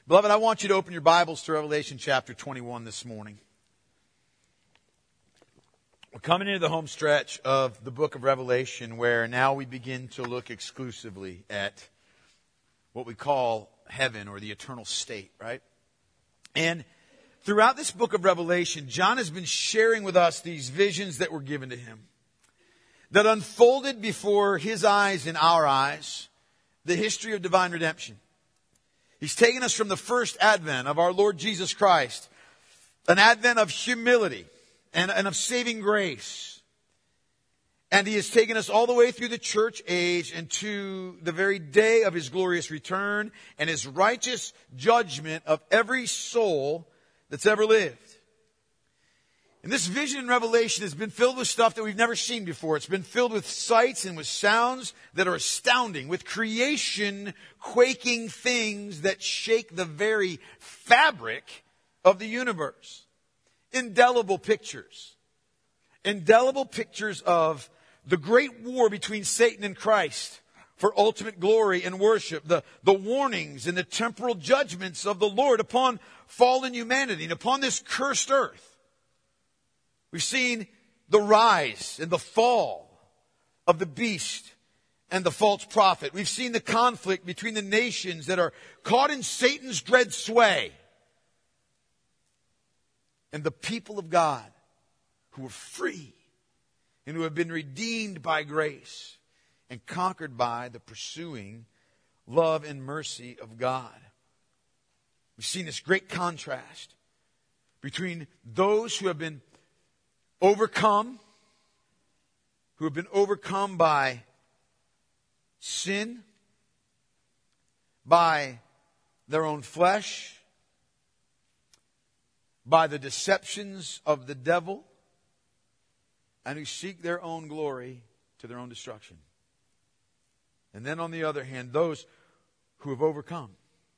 Beloved, I want you to open your Bibles to Revelation chapter 21 this morning. We're coming into the home stretch of the book of Revelation, where now we begin to look exclusively at what we call heaven or the eternal state, right? And throughout this book of Revelation, John has been sharing with us these visions that were given to him, that unfolded before his eyes and our eyes, the history of divine redemption. He's taken us from the first advent of our Lord Jesus Christ, an advent of humility and of saving grace. And He has taken us all the way through the church age and to the very day of His glorious return and His righteous judgment of every soul that's ever lived. And this vision in Revelation has been filled with stuff that we've never seen before. It's been filled with sights and with sounds that are astounding, with creation quaking things that shake the very fabric of the universe. Indelible pictures of the great war between Satan and Christ for ultimate glory and worship, the warnings and the temporal judgments of the Lord upon fallen humanity and upon this cursed earth. We've seen the rise and the fall of the beast and the false prophet. We've seen the conflict between the nations that are caught in Satan's dread sway and the people of God who are free and who have been redeemed by grace and conquered by the pursuing love and mercy of God. We've seen this great contrast between those who have been overcome by sin, by their own flesh, by the deceptions of the devil, and who seek their own glory to their own destruction. And then on the other hand, those who have overcome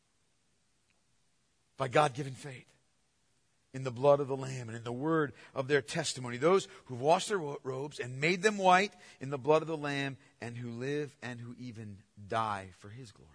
by God-given faith in the blood of the Lamb and in the word of their testimony. Those who've washed their robes and made them white in the blood of the Lamb, and who live and who even die for His glory.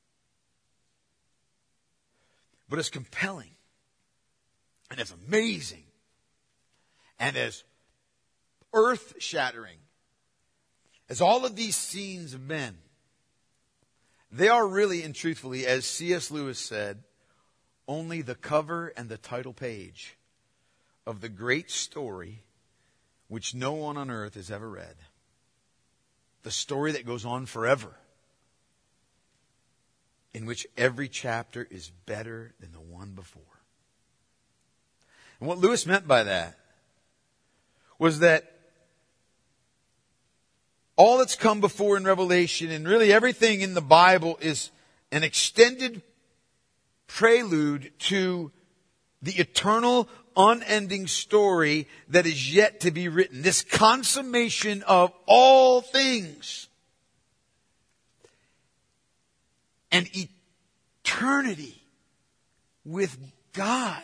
But as compelling and as amazing and as earth-shattering as all of these scenes have been, they are really and truthfully, as C.S. Lewis said, only the cover and the title page of the great story which no one on earth has ever read. The story that goes on forever, in which every chapter is better than the one before. And what Lewis meant by that was that all that's come before in Revelation and really everything in the Bible is an extended prelude to the eternal, unending story that is yet to be written. This consummation of all things. And eternity with God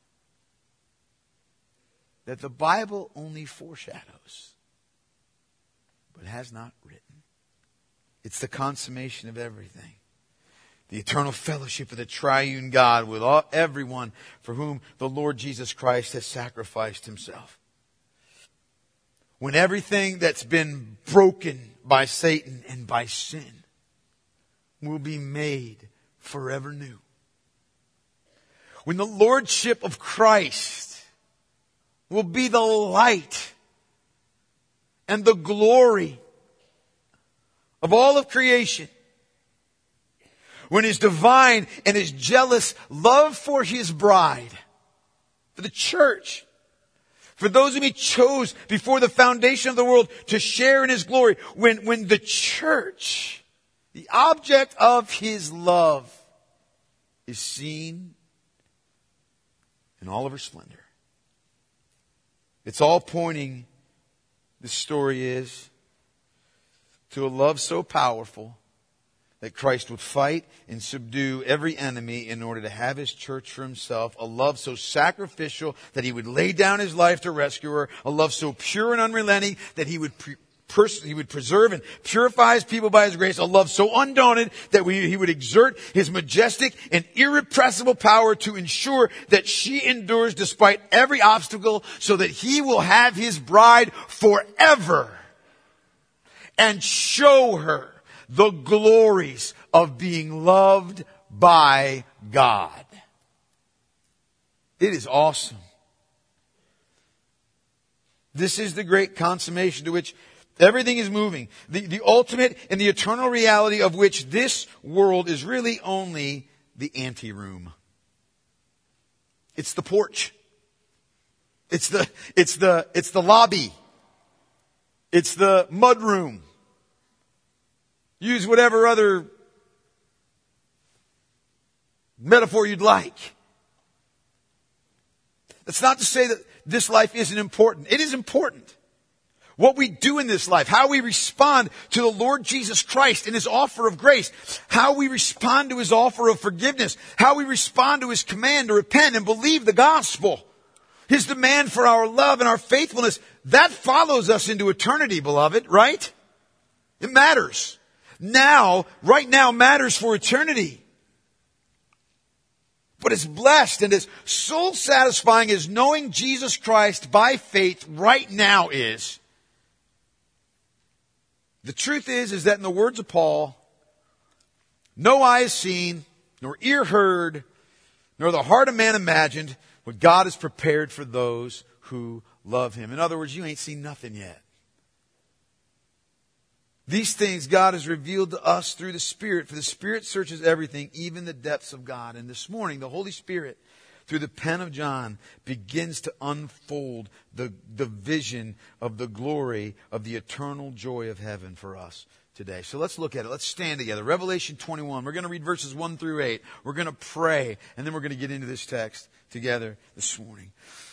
that the Bible only foreshadows, but has not written. It's the consummation of everything. The eternal fellowship of the triune God with everyone for whom the Lord Jesus Christ has sacrificed Himself. When everything that's been broken by Satan and by sin will be made forever new. When the Lordship of Christ will be the light and the glory of all of creation. When His divine and His jealous love for His bride, for the church, for those whom He chose before the foundation of the world to share in His glory, when the church, the object of His love, is seen in all of her splendor. It's all pointing, the story is, to a love so powerful that Christ would fight and subdue every enemy in order to have His church for Himself. A love so sacrificial that He would lay down His life to rescue her. A love so pure and unrelenting that He would He would preserve and purify his people by his grace, a love so undaunted that he would exert his majestic and irrepressible power to ensure that she endures despite every obstacle, so that he will have his bride forever and show her the glories of being loved by God. It is awesome. This is the great consummation to which everything is moving. The ultimate and the eternal reality of which this world is really only the anteroom. It's the porch. It's the lobby. It's the mudroom. Use whatever other metaphor you'd like. That's not to say that this life isn't important. It is important. What we do in this life, how we respond to the Lord Jesus Christ and his offer of grace, how we respond to his offer of forgiveness, how we respond to his command to repent and believe the gospel, his demand for our love and our faithfulness, that follows us into eternity, beloved, right? It matters. Right now matters for eternity. But as blessed and as soul satisfying as knowing Jesus Christ by faith right now is, the truth is that in the words of Paul, no eye has seen, nor ear heard, nor the heart of man imagined what God has prepared for those who love him. In other words, you ain't seen nothing yet. These things God has revealed to us through the Spirit, for the Spirit searches everything, even the depths of God. And this morning, the Holy Spirit, through the pen of John, begins to unfold the vision of the glory of the eternal joy of heaven for us today. So let's look at it. Let's stand together. Revelation 21. We're going to read verses 1 through 8. We're going to pray, and then we're going to get into this text together this morning.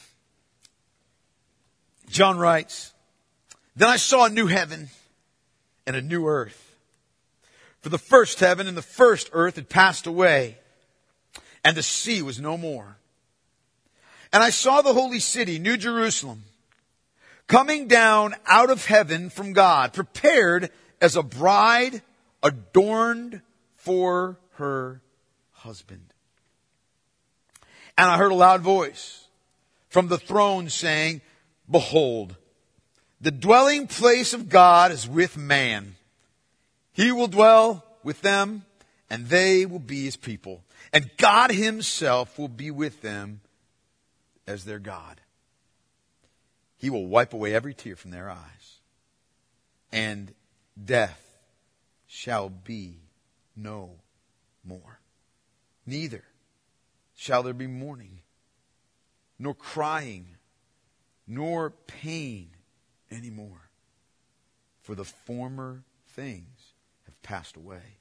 John writes, "Then I saw a new heaven and a new earth. For the first heaven and the first earth had passed away, and the sea was no more. And I saw the holy city, New Jerusalem, coming down out of heaven from God, prepared as a bride adorned for her husband. And I heard a loud voice from the throne saying, 'Behold, the dwelling place of God is with man. He will dwell with them, and they will be his people. And God himself will be with them as their God. He will wipe away every tear from their eyes. And death shall be no more. Neither shall there be mourning, nor crying, nor pain anymore. For the former things have passed away.'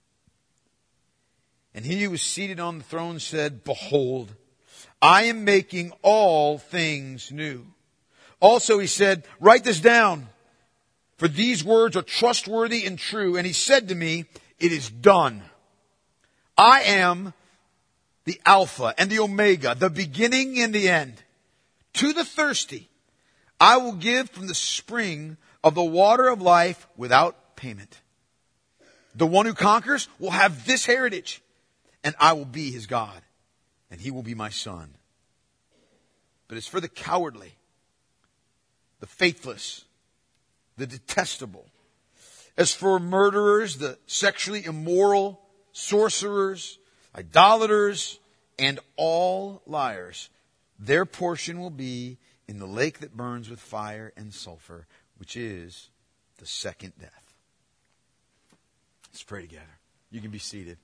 And he who was seated on the throne said, 'Behold, I am making all things new.' Also he said, 'Write this down, for these words are trustworthy and true.' And he said to me, 'It is done. I am the Alpha and the Omega, the beginning and the end. To the thirsty, I will give from the spring of the water of life without payment. The one who conquers will have this heritage, and I will be his God, and he will be my son. But as for the cowardly, the faithless, the detestable, as for murderers, the sexually immoral, sorcerers, idolaters, and all liars, their portion will be in the lake that burns with fire and sulfur, which is the second death.'" Let's pray together. You can be seated.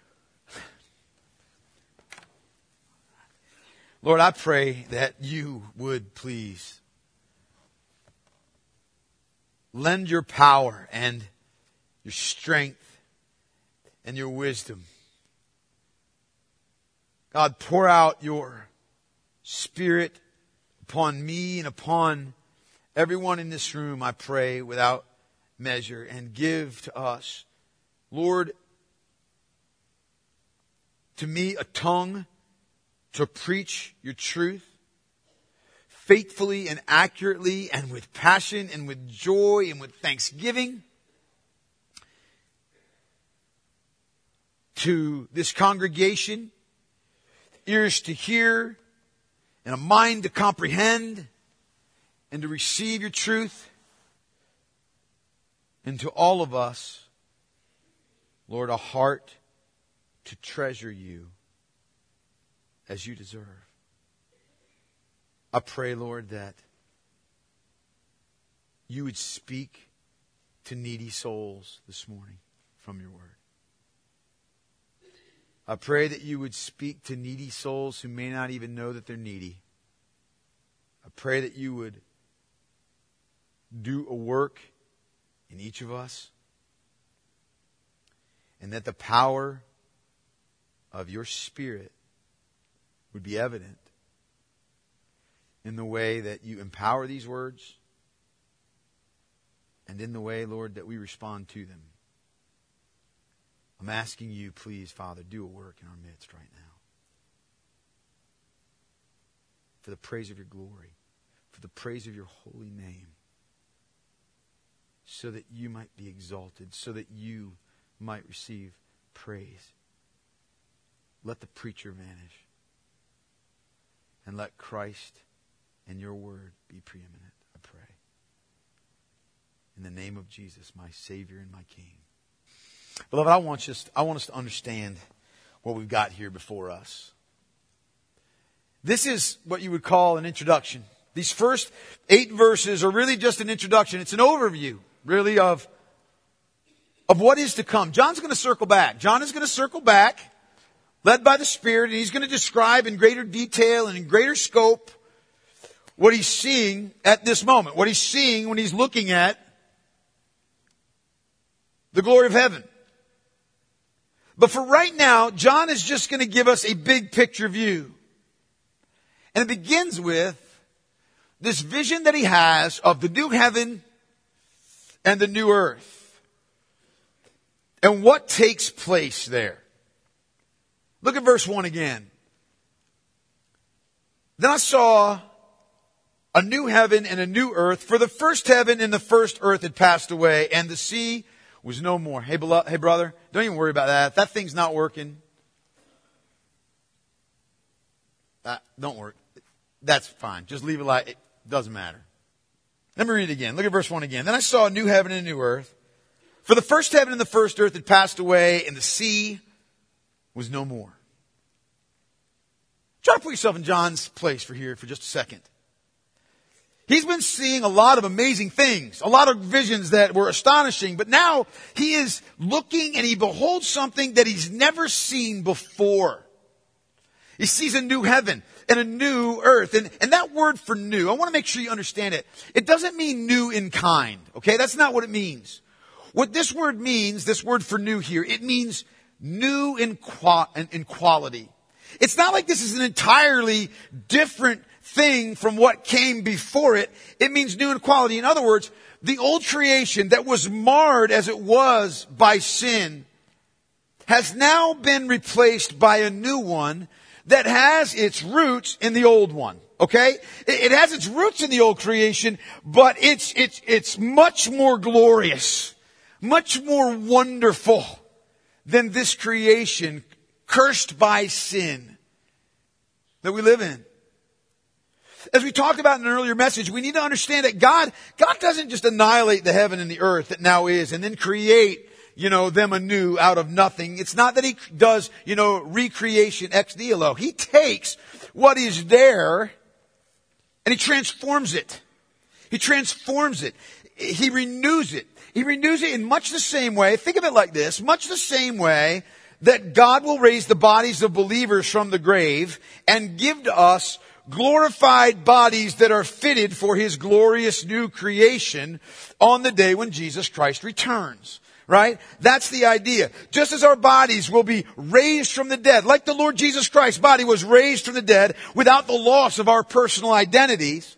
Lord, I pray that you would please lend your power and your strength and your wisdom. God, pour out your Spirit upon me and upon everyone in this room, I pray, without measure, and give to us, Lord, to me a tongue to preach your truth, faithfully and accurately and with passion and with joy and with thanksgiving to this congregation, ears to hear and a mind to comprehend and to receive your truth. And to all of us, Lord, a heart to treasure you as you deserve. I pray, Lord, that you would speak to needy souls this morning from your word. I pray that you would speak to needy souls who may not even know that they're needy. I pray that you would do a work in each of us, and that the power of your Spirit would be evident in the way that you empower these words and in the way, Lord, that we respond to them. I'm asking you, please, Father, do a work in our midst right now. For the praise of your glory, for the praise of your holy name, so that you might be exalted, so that you might receive praise. Let the preacher vanish, and let Christ and your word be preeminent, I pray. In the name of Jesus, my Savior and my King. Beloved, I want us to understand what we've got here before us. This is what you would call an introduction. These first 8 verses are really just an introduction. It's an overview, really, of what is to come. John's going to circle back. John is going to circle back, led by the Spirit, and he's going to describe in greater detail and in greater scope what he's seeing at this moment, what he's seeing when he's looking at the glory of heaven. But for right now, John is just going to give us a big picture view. And it begins with this vision that he has of the new heaven and the new earth, and what takes place there. Look at verse 1 again. Then I saw a new heaven and a new earth, for the first heaven and the first earth had passed away, and the sea was no more. Hey, brother, don't even worry about that. If that thing's not working, don't worry. That's fine. Just leave it like it doesn't matter. Let me read it again. Look at verse 1 again. Then I saw a new heaven and a new earth. For the first heaven and the first earth had passed away, and the sea was no more. Try to put yourself in John's place for just a second. He's been seeing a lot of amazing things, a lot of visions that were astonishing, but now he is looking and he beholds something that he's never seen before. He sees a new heaven and a new earth. And that word for new, I want to make sure you understand it. It doesn't mean new in kind, okay? That's not what it means. What this word means, this word for new here, it means new in quality. It's not like this is an entirely different thing from what came before it. It means new in quality. In other words, the old creation that was marred as it was by sin has now been replaced by a new one that has its roots in the old one. Okay? It has its roots in the old creation, but it's much more glorious, much more wonderful than this creation cursed by sin that we live in. As we talked about in an earlier message, we need to understand that God doesn't just annihilate the heaven and the earth that now is and then create, them anew out of nothing. It's not that he does, recreation ex nihilo. He takes what is there and he transforms it. He transforms it. He renews it. He renews it in much the same way. Think of it like this. Much the same way that God will raise the bodies of believers from the grave and give to us glorified bodies that are fitted for his glorious new creation on the day when Jesus Christ returns. Right? That's the idea. Just as our bodies will be raised from the dead, like the Lord Jesus Christ's body was raised from the dead without the loss of our personal identities.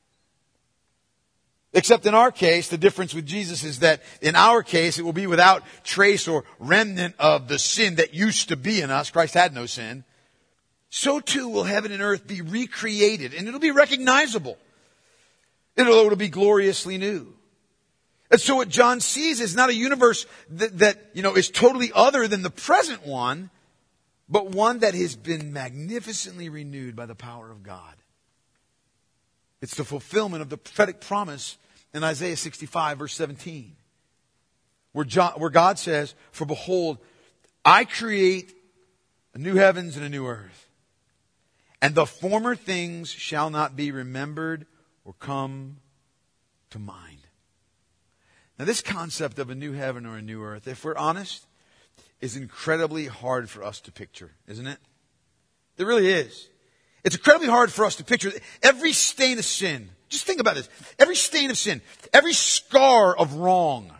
Except in our case, the difference with Jesus is that in our case, it will be without trace or remnant of the sin that used to be in us. Christ had no sin. so too will heaven and earth be recreated, and it'll be recognizable. It'll be gloriously new. And so what John sees is not a universe that is totally other than the present one, but one that has been magnificently renewed by the power of God. It's the fulfillment of the prophetic promise in Isaiah 65, verse 17, where God says, "For behold, I create a new heavens and a new earth, and the former things shall not be remembered or come to mind." Now, this concept of a new heaven or a new earth, if we're honest, is incredibly hard for us to picture, isn't it? It really is. It's incredibly hard for us to picture. Every stain of sin, just think about this. Every stain of sin, every scar of wrong,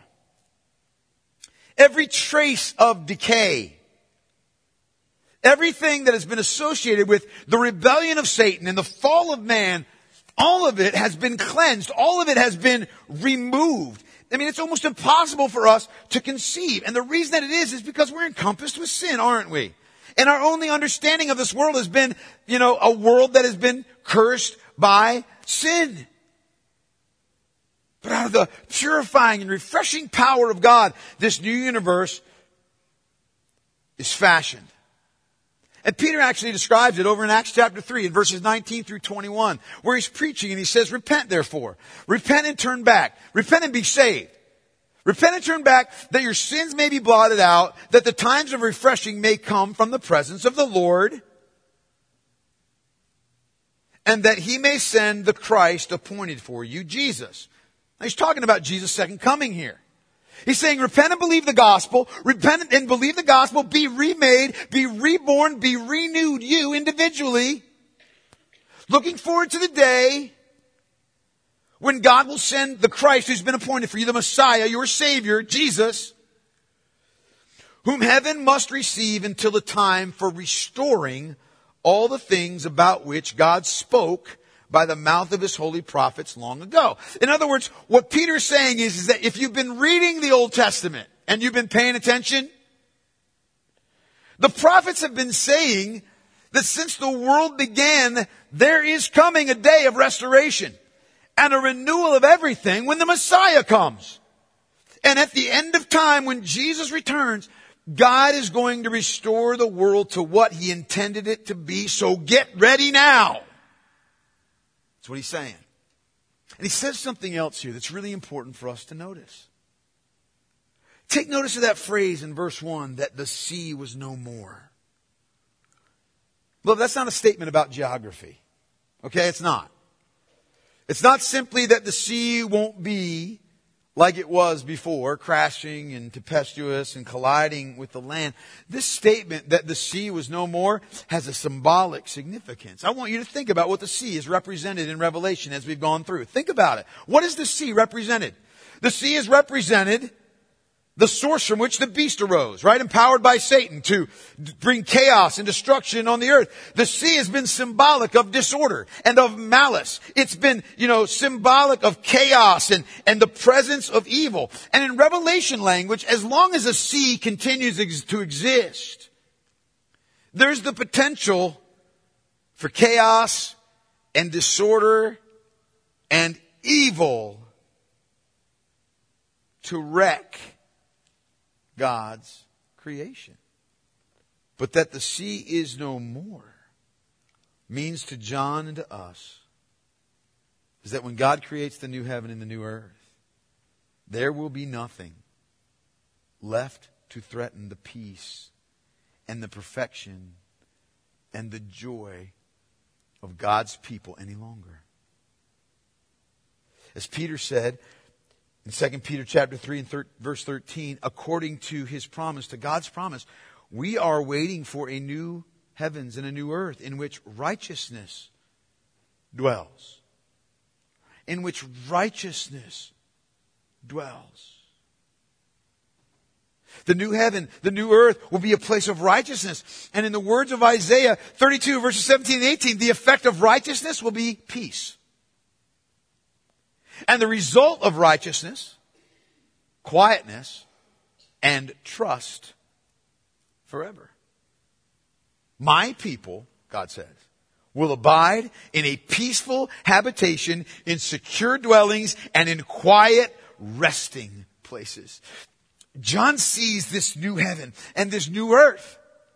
every trace of decay, everything that has been associated with the rebellion of Satan and the fall of man, all of it has been cleansed. All of it has been removed. I mean, it's almost impossible for us to conceive. And the reason that it is because we're encompassed with sin, aren't we? And our only understanding of this world has been, a world that has been cursed by sin. But out of the purifying and refreshing power of God, this new universe is fashioned. And Peter actually describes it over in Acts chapter 3 in verses 19 through 21, where he's preaching and he says, "Repent therefore. Repent and turn back. Repent and be saved. Repent and turn back that your sins may be blotted out, that the times of refreshing may come from the presence of the Lord, and that he may send the Christ appointed for you, Jesus." Now he's talking about Jesus' second coming here. He's saying, repent and believe the gospel. Repent and believe the gospel. Be remade, be reborn, be renewed, you individually. Looking forward to the day when God will send the Christ who's been appointed for you, the Messiah, your Savior, Jesus, whom heaven must receive until the time for restoring all the things about which God spoke by the mouth of his holy prophets long ago. In other words, what Peter's saying is that if you've been reading the Old Testament and you've been paying attention, the prophets have been saying that since the world began, there is coming a day of restoration and a renewal of everything when the Messiah comes. And at the end of time, when Jesus returns, God is going to restore the world to what he intended it to be. So get ready now. That's what he's saying. And he says something else here that's really important for us to notice. Take notice of that phrase in verse 1, that the sea was no more. Look, that's not a statement about geography. Okay, it's not. It's not simply that the sea won't be like it was before, crashing and tempestuous and colliding with the land. This statement that the sea was no more has a symbolic significance. I want you to think about what the sea is represented in Revelation as we've gone through. Think about it. What is the sea represented? The sea is represented the source from which the beast arose, right? Empowered by Satan to bring chaos and destruction on the earth. The sea has been symbolic of disorder and of malice. It's been, symbolic of chaos and the presence of evil. And in Revelation language, as long as the sea continues to exist, there's the potential for chaos and disorder and evil to wreck God's creation. But that the sea is no more means to John and to us is that when God creates the new heaven and the new earth, there will be nothing left to threaten the peace and the perfection and the joy of God's people any longer. As Peter said, in 2 Peter chapter 3 and verse 13, according to his promise, to God's promise, we are waiting for a new heavens and a new earth in which righteousness dwells. In which righteousness dwells. The new heaven, the new earth will be a place of righteousness. And in the words of Isaiah 32 verses 17 and 18, the effect of righteousness will be peace. And the result of righteousness, quietness, and trust forever. My people, God says, will abide in a peaceful habitation, in secure dwellings, and in quiet resting places. John sees this new heaven and this new earth.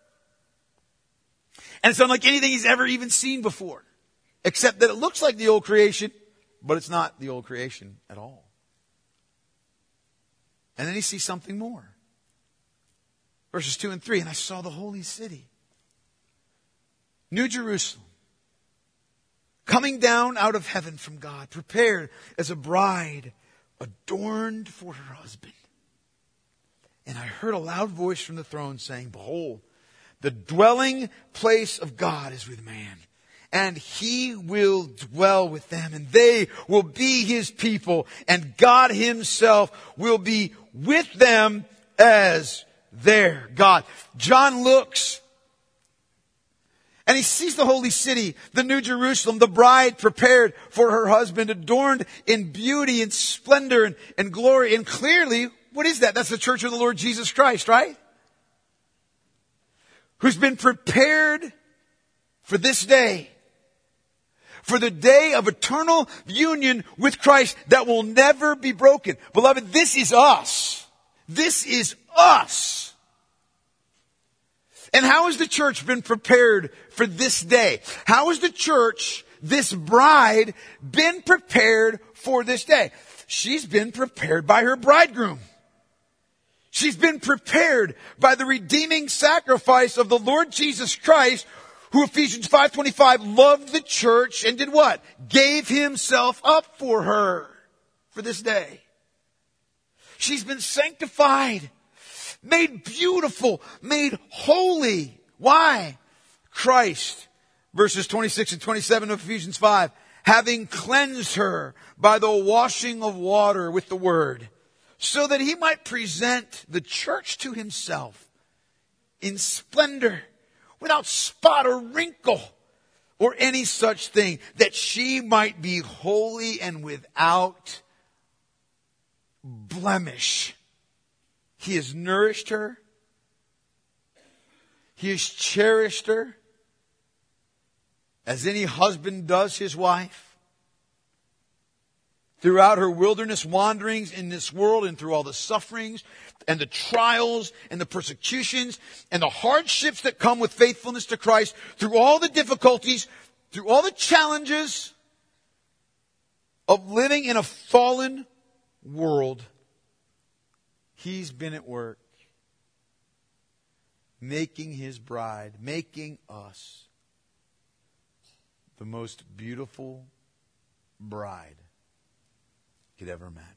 And it's unlike anything he's ever even seen before. Except that it looks like the old creation, but it's not the old creation at all. And then he sees something more. Verses 2 and 3, and I saw the holy city, New Jerusalem, coming down out of heaven from God, prepared as a bride adorned for her husband. And I heard a loud voice from the throne saying, behold, the dwelling place of God is with man, and he will dwell with them, and they will be his people, and God himself will be with them as their God. John looks and he sees the holy city, the New Jerusalem, the bride prepared for her husband, adorned in beauty and splendor and glory. And clearly, what is that? That's the church of the Lord Jesus Christ, right? Who's been prepared for this day. For the day of eternal union with Christ that will never be broken. Beloved, this is us. This is us. And how has the church been prepared for this day? How has the church, this bride, been prepared for this day? She's been prepared by her bridegroom. She's been prepared by the redeeming sacrifice of the Lord Jesus Christ, who Ephesians 5:25 loved the church and did what? Gave himself up for her for this day. She's been sanctified, made beautiful, made holy. Why? Christ, verses 26 and 27 of Ephesians 5, having cleansed her by the washing of water with the word, so that he might present the church to himself in splendor, without spot or wrinkle or any such thing, that she might be holy and without blemish. He has nourished her. He has cherished her as any husband does his wife. Throughout her wilderness wanderings in this world and through all the sufferings and the trials and the persecutions and the hardships that come with faithfulness to Christ, through all the difficulties, through all the challenges of living in a fallen world, he's been at work making his bride, making us the most beautiful bride could ever imagine.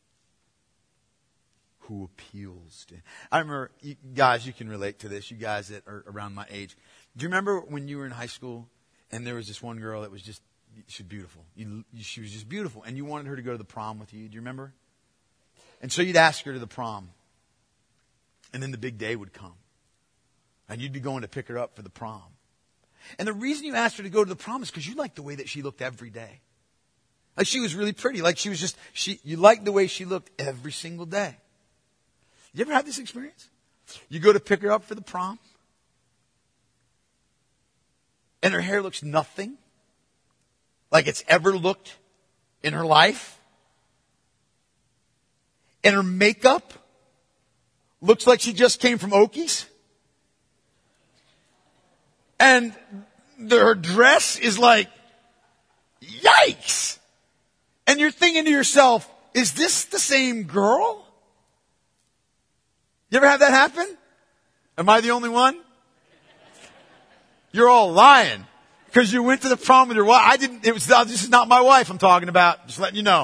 Who appeals to... I remember, guys, you can relate to this, you guys that are around my age. Do you remember when you were in high school and there was this one girl that was just, she was beautiful. She was just beautiful. And you wanted her to go to the prom with you. Do you remember? And so you'd ask her to the prom. And then the big day would come. And you'd be going to pick her up for the prom. And the reason you asked her to go to the prom is because you liked the way that she looked every day. Like she was really pretty. Like she was just, you liked the way she looked every single day. You ever had this experience? You go to pick her up for the prom. And her hair looks nothing like it's ever looked in her life. And her makeup looks like she just came from Okies. And her dress is like, yikes! And you're thinking to yourself, is this the same girl? You ever have that happen? Am I the only one? You're all lying because you went to the prom with your wife. This is not my wife I'm talking about. Just letting you know.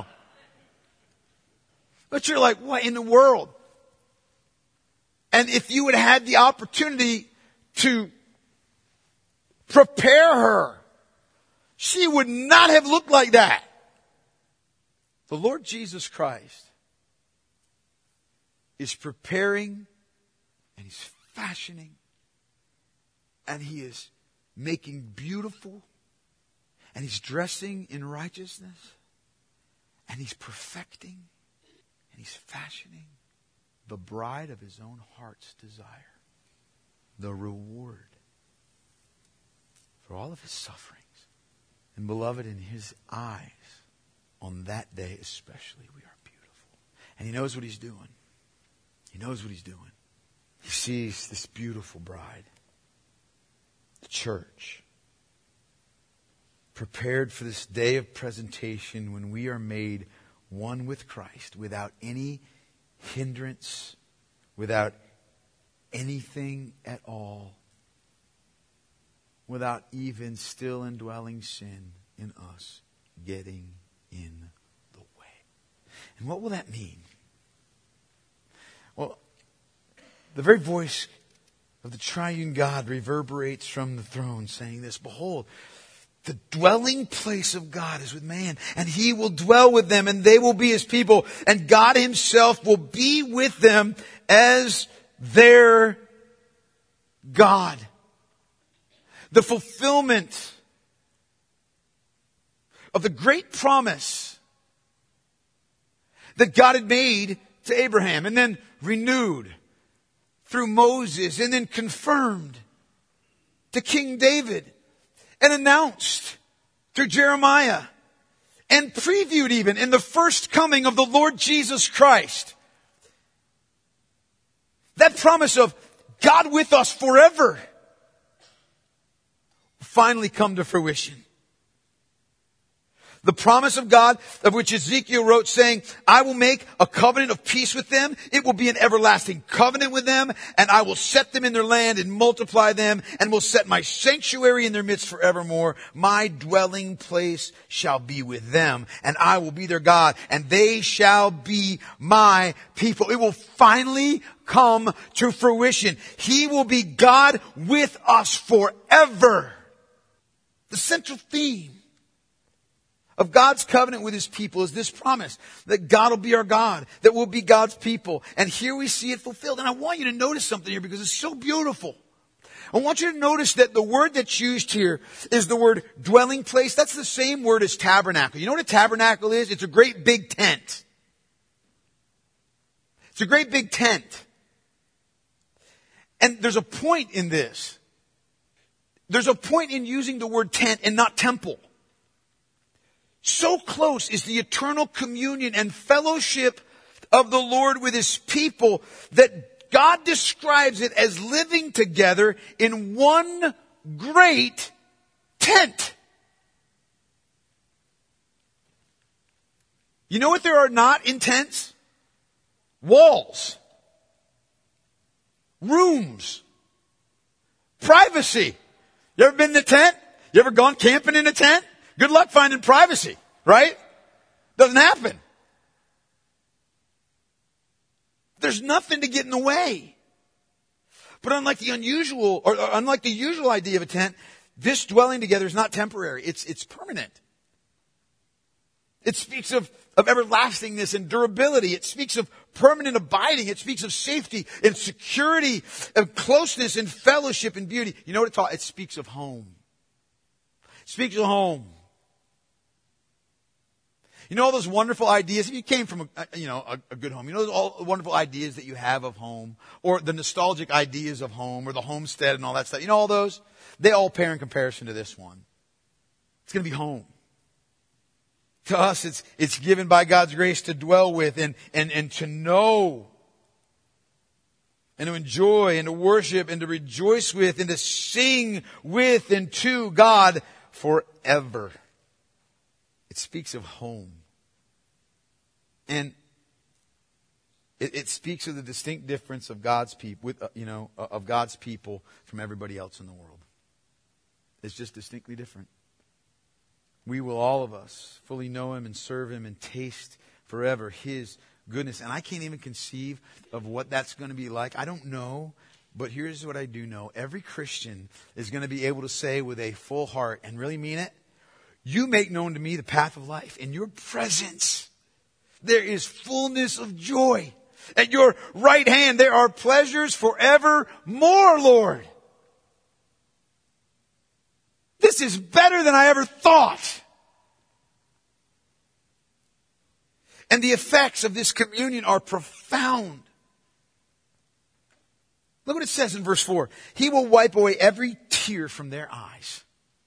But you're like, what in the world? And if you had had the opportunity to prepare her, she would not have looked like that. The Lord Jesus Christ is preparing and he's fashioning and he is making beautiful and he's dressing in righteousness and he's perfecting and he's fashioning the bride of his own heart's desire. The reward for all of his sufferings. And beloved, in his eyes, on that day especially, we are beautiful. And he knows what he's doing. He knows what he's doing. He sees this beautiful bride, the church, prepared for this day of presentation when we are made one with Christ without any hindrance, without anything at all, without even still indwelling sin in us getting in the way. And what will that mean? Well, the very voice of the triune God reverberates from the throne saying this, behold, the dwelling place of God is with man, and he will dwell with them, and they will be his people, and God himself will be with them as their God. The fulfillment of the great promise that God had made to Abraham, and then renewed through Moses, and then confirmed to King David, and announced through Jeremiah, and previewed even in the first coming of the Lord Jesus Christ. That promise of God with us forever finally come to fruition. The promise of God, of which Ezekiel wrote, saying, I will make a covenant of peace with them. It will be an everlasting covenant with them, and I will set them in their land and multiply them, and will set my sanctuary in their midst forevermore. My dwelling place shall be with them, and I will be their God, and they shall be my people. It will finally come to fruition. He will be God with us forever. The central theme of God's covenant with his people is this promise that God will be our God, that we'll be God's people. And here we see it fulfilled. And I want you to notice something here because it's so beautiful. I want you to notice that the word that's used here is the word dwelling place. That's the same word as tabernacle. You know what a tabernacle is? It's a great big tent. It's a great big tent. And there's a point in this. There's a point in using the word tent and not temple. So close is the eternal communion and fellowship of the Lord with his people that God describes it as living together in one great tent. You know what there are not in tents? Walls. Rooms. Privacy. You ever been in a tent? You ever gone camping in a tent? Good luck finding privacy, right? Doesn't happen. There's nothing to get in the way. But unlike the unusual, or unlike the usual idea of a tent, this dwelling together is not temporary. It's permanent. It speaks of everlastingness and durability. It speaks of permanent abiding. It speaks of safety and security, of closeness and fellowship and beauty. You know what it speaks of home. It speaks of home. You know all those wonderful ideas? If you came from a good home, you know all the wonderful ideas that you have of home, or the nostalgic ideas of home, or the homestead and all that stuff. You know all those? They all pale in comparison to this one. It's going to be home. To us, it's given by God's grace to dwell with and to know and to enjoy and to worship and to rejoice with and to sing with and to God forever. It speaks of home. And it speaks of the distinct difference of God's people, of God's people from everybody else in the world. It's just distinctly different. We will, all of us, fully know him and serve him and taste forever his goodness. And I can't even conceive of what that's going to be like. I don't know. But here's what I do know. Every Christian is going to be able to say with a full heart and really mean it, you make known to me the path of life. In your presence, there is fullness of joy. At your right hand, there are pleasures forevermore, Lord. This is better than I ever thought. And the effects of this communion are profound. Look what it says in verse 4. He will wipe away every tear from their eyes.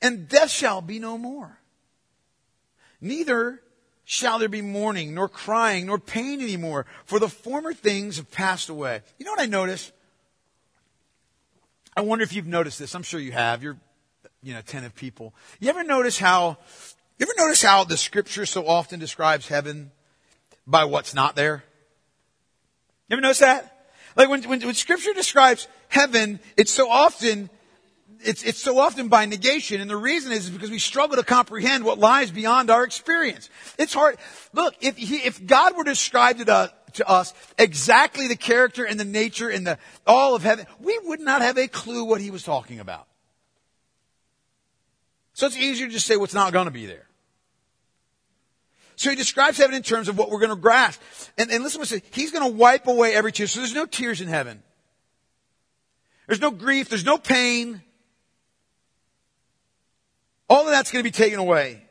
and death shall be no more. Neither shall there be mourning, nor crying, nor pain anymore, for the former things have passed away. You know what I notice? I wonder if you've noticed this. I'm sure you have. You're, attentive people. You ever notice how the Scripture so often describes heaven by what's not there? You ever notice that? Like when Scripture describes heaven, it's so often by negation, and the reason is because we struggle to comprehend what lies beyond our experience. It's hard. Look, if God were to describe to us exactly the character and the nature and all of heaven, we would not have a clue what he was talking about. So it's easier to just say what's not going to be there. So he describes heaven in terms of what we're going to grasp. And listen what he says. He's going to wipe away every tear. So there's no tears in heaven. There's no grief. There's no pain. All of that's going to be taken away.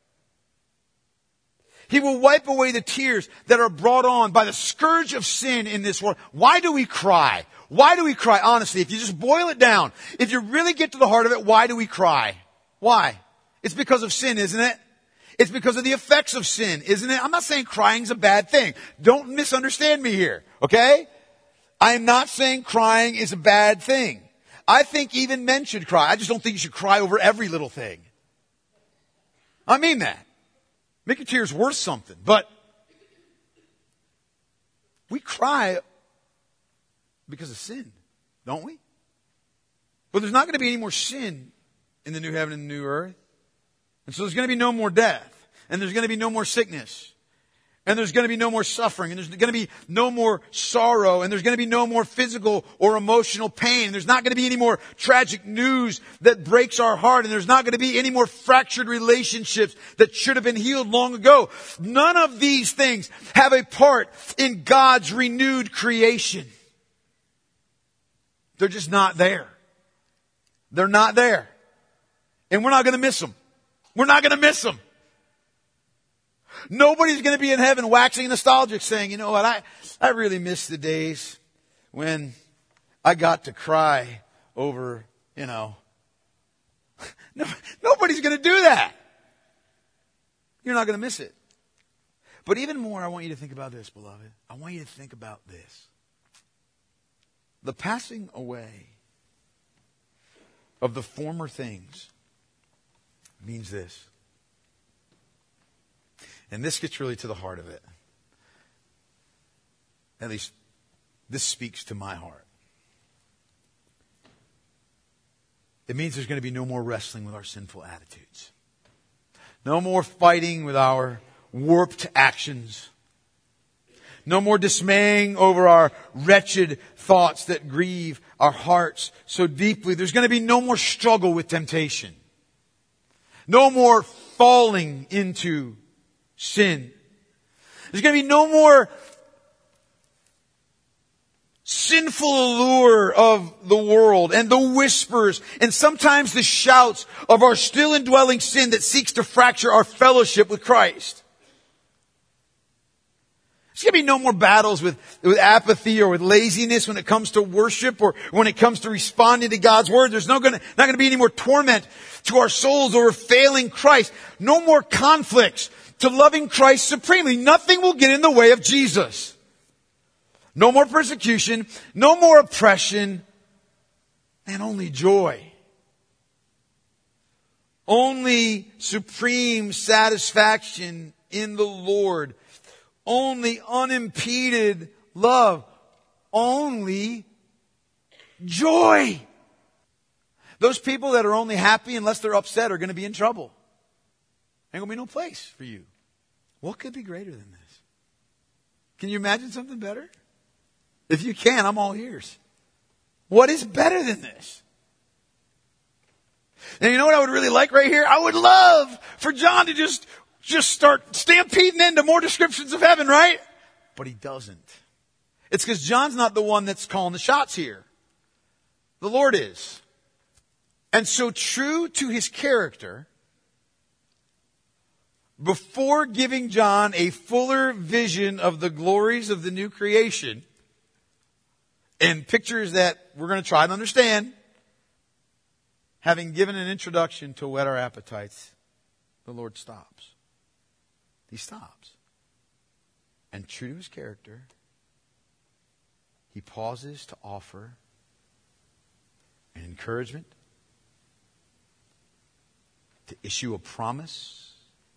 He will wipe away the tears that are brought on by the scourge of sin in this world. Why do we cry? Why do we cry? Honestly, if you just boil it down, if you really get to the heart of it, why do we cry? Why? It's because of sin, isn't it? It's because of the effects of sin, isn't it? I'm not saying crying's a bad thing. Don't misunderstand me here, okay? I am not saying crying is a bad thing. I think even men should cry. I just don't think you should cry over every little thing. I mean that. Make your tears worth something. But we cry because of sin, don't we? But there's not going to be any more sin in the new heaven and the new earth. And so there's going to be no more death. And there's going to be no more sickness. And there's going to be no more suffering. And there's going to be no more sorrow. And there's going to be no more physical or emotional pain. And there's not going to be any more tragic news that breaks our heart. And there's not going to be any more fractured relationships that should have been healed long ago. None of these things have a part in God's renewed creation. They're just not there. They're not there. And we're not going to miss them. We're not going to miss them. Nobody's going to be in heaven waxing nostalgic saying, you know what, I really miss the days when I got to cry over, No, nobody's going to do that. You're not going to miss it. But even more, I want you to think about this, beloved. I want you to think about this. The passing away of the former things means this. And this gets really to the heart of it. At least, this speaks to my heart. It means there's going to be no more wrestling with our sinful attitudes. No more fighting with our warped actions. No more dismaying over our wretched thoughts that grieve our hearts so deeply. There's going to be no more struggle with temptation. No more falling into sin. There's going to be no more sinful allure of the world and the whispers and sometimes the shouts of our still indwelling sin that seeks to fracture our fellowship with Christ. There's going to be no more battles with apathy or with laziness when it comes to worship or when it comes to responding to God's word. There's not going to be any more torment to our souls over failing Christ. No more conflicts to loving Christ supremely. Nothing will get in the way of Jesus. No more persecution, no more oppression, and only joy. Only supreme satisfaction in the Lord. Only unimpeded love. Only joy. Those people that are only happy unless they're upset are going to be in trouble. Ain't going to be no place for you. What could be greater than this? Can you imagine something better? If you can, I'm all ears. What is better than this? And you know what I would really like right here? I would love for John to just start stampeding into more descriptions of heaven, right? But he doesn't. It's because John's not the one that's calling the shots here. The Lord is. And so true to his character, before giving John a fuller vision of the glories of the new creation and pictures that we're going to try to understand, having given an introduction to whet our appetites, the Lord stops. He stops. And true to his character, he pauses to offer an encouragement, to issue a promise,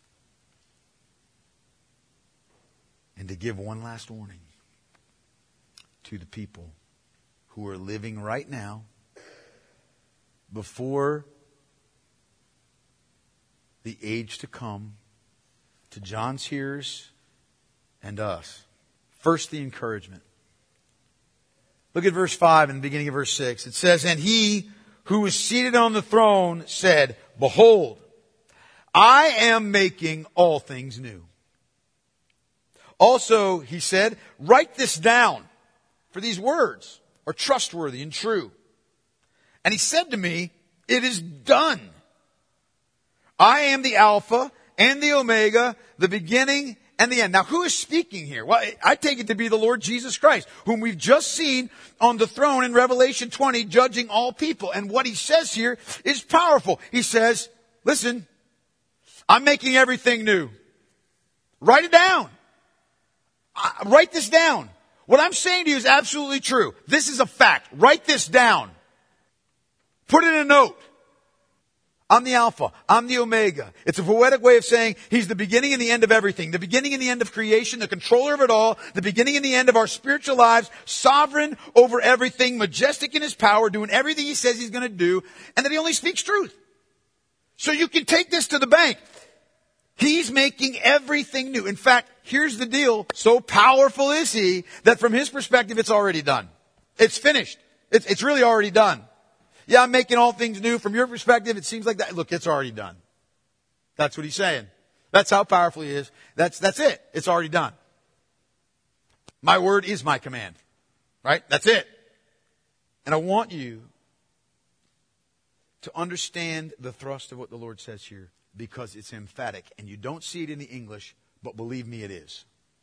and to give one last warning to the people who are living right now before the age to come, to John's hearers and us. First, the encouragement. Look at verse 5 and the beginning of verse 6. It says, "And he who was seated on the throne said, Behold, I am making all things new. Also, he said, Write this down, for these words are trustworthy and true. And he said to me, It is done. I am the Alpha and the Omega, the beginning and the end." Now, who is speaking here? Well, I take it to be the Lord Jesus Christ, whom we've just seen on the throne in Revelation 20, judging all people. And what he says here is powerful. He says, listen, I'm making everything new. Write it down. Write this down. What I'm saying to you is absolutely true. This is a fact. Write this down. Put it in a note. I'm the Alpha. I'm the Omega. It's a poetic way of saying he's the beginning and the end of everything. The beginning and the end of creation, the controller of it all, the beginning and the end of our spiritual lives, sovereign over everything, majestic in his power, doing everything he says he's going to do, and that he only speaks truth. So you can take this to the bank. He's making everything new. In fact, here's the deal. So powerful is he that from his perspective, it's already done. It's finished. It's really already done. Yeah, I'm making all things new. From your perspective, it seems like that. Look, it's already done. That's what he's saying. That's how powerful he is. That's it. It's already done. My word is my command. Right? That's it. And I want you to understand the thrust of what the Lord says here, because it's emphatic. And you don't see it in the English, but believe me, it is.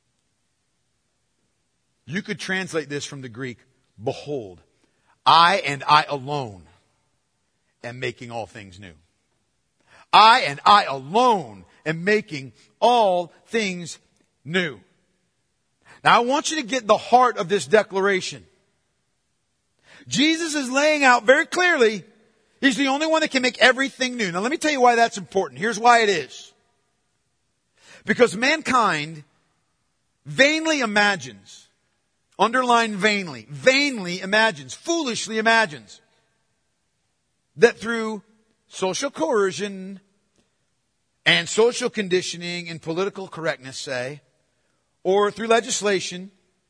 You could translate this from the Greek, Behold, I and I alone am making all things new. I and I alone am making all things new. Now I want you to get the heart of this declaration. Jesus is laying out very clearly, he's the only one that can make everything new. Now let me tell you why that's important. Here's why it is. Because mankind vainly imagines, underline vainly, vainly imagines, foolishly imagines, that through social coercion and social conditioning and political correctness, say, or through legislation,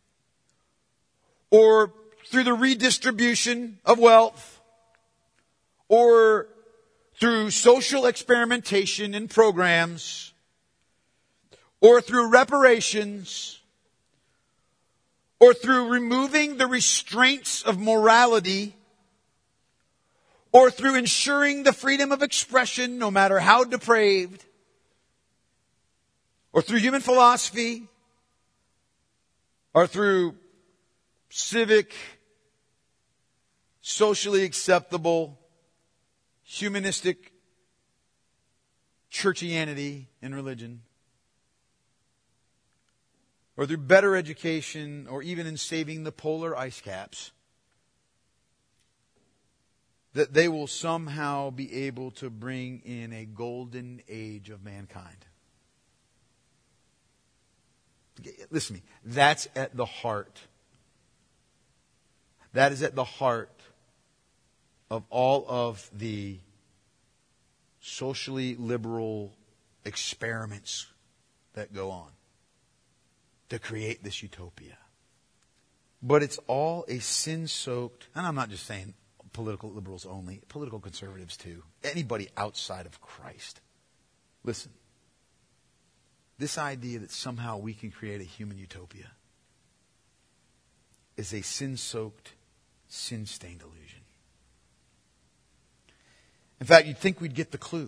or through the redistribution of wealth, or through social experimentation and programs, or through reparations, or through removing the restraints of morality, or through ensuring the freedom of expression, no matter how depraved, or through human philosophy, or through civic, socially acceptable, humanistic churchianity in religion, or through better education, or even in saving the polar ice caps, that they will somehow be able to bring in a golden age of mankind. Listen to me. That's at the heart. That is at the heart of all of the socially liberal experiments that go on to create this utopia. But it's all a sin-soaked, and I'm not just saying political liberals only, political conservatives too, anybody outside of Christ. Listen, this idea that somehow we can create a human utopia is a sin-soaked, sin-stained illusion. In fact, you'd think we'd get the clue.